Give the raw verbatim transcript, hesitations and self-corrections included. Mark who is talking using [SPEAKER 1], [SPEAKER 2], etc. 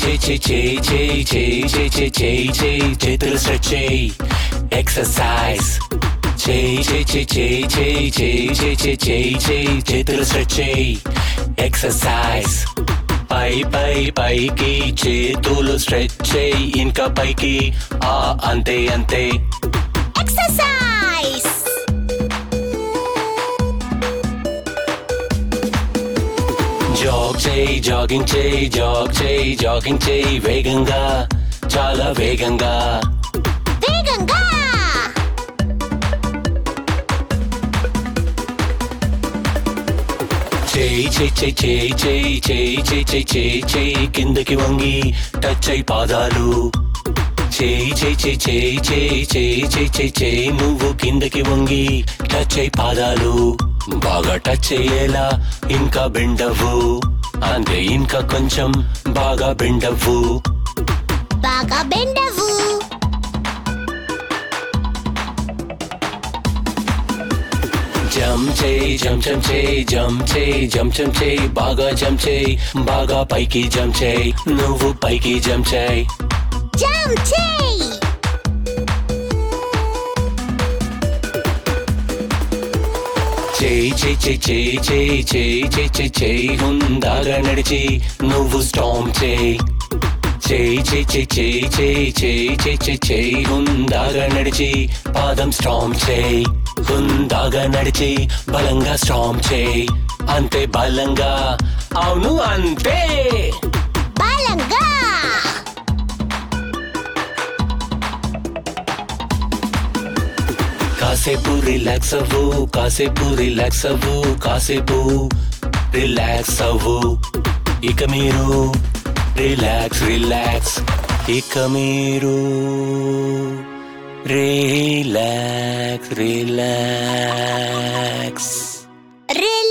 [SPEAKER 1] చేయి చేయి చేయి చేయి చేయి చేయి చేయి చేయి చేతులు స్ట్రెచ్ చేయి ఎక్సర్సైజ్ చేయి చేయి చేయి చేయి చేయి చేయి చేయి చేయి చేయి చేతులు స్ట్రెచ్ చేయి ఎక్సర్సైజ్ పై పై పైకి చేతులు స్ట్రెచ్ చేయి ఇంకా పైకి ఆ అంతే అంతే
[SPEAKER 2] ఎక్సర్సైజ్
[SPEAKER 1] జాగ్ చేయి జాగింగ్ చేయి జాగ్ చేయి జాగింగ్ చేయి వేగంగా చాలా వేగంగా
[SPEAKER 2] వేగంగా
[SPEAKER 1] చేయి చేయి చేయి చేయి చేయి చేయి చేయి చేయి చేయి కిందకి వంగి టచ్ అయి పాదాలు చేయి చేయి చేయి చేయి చేయి చేయి చేయి చేయి చేయి నువ్వు కిందకి వంగి టచ్ అయి పాదాలు బాగా టచ్ అయ్యేలా ఇంకా బెండవు అంతే ఇంకా కొంచెం బాగా బెండవు
[SPEAKER 2] బాగా బెండవు
[SPEAKER 1] జంప్ చేయి జంప్ జంప్ చేయి జంప్ చేయి జంప్ జంప్ చేయి బాగా జంప్ చేయి బాగా పైకి జంప్ చేయి నువ్వు పైకి జంప్ చేయి
[SPEAKER 2] జంప్ చేయి
[SPEAKER 1] చేయి చేయి చేయి చేయి చేయి చేయి చేయి చేయి హుందాగా నడిచి నువ్వు స్టాంప్ చేయి చేయి చేయి చేయి చేయి చేయి చేయి చేయి చేయి హుందాగా నడిచి పాదం స్టాంప్ చేయి హుందాగా నడిచి బలంగా స్టాంప్ చేయి అంతే బలంగా అవును అంతే
[SPEAKER 2] బలంగా
[SPEAKER 1] కాసేపు రిలాక్స్ అవ్వు కాసేపు రిలాక్స్ అవ్వు కాసేపు రిలాక్స్ అవ్వు ఇక మీరు రిలాక్స్ రిలాక్స్ ఇక మీరు రిలాక్స్ రిలాక్స్
[SPEAKER 2] రిలాక్స్